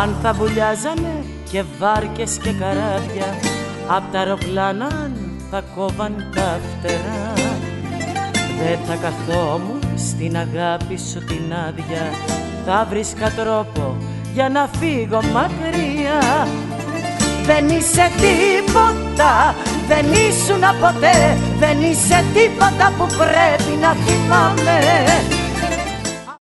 αν θα βουλιάζανε και βάρκες και καράβια, απ' τα αεροπλάνα θα κόβαν τα φτερά. Δεν θα καθόμουν στην αγάπη σου την άδεια, θα βρίσκα τρόπο για να φύγω μακριά. Δεν είσαι τίποτα, δεν ήσουνα ποτέ, δεν είσαι τίποτα που πρέπει να θυμάμαι.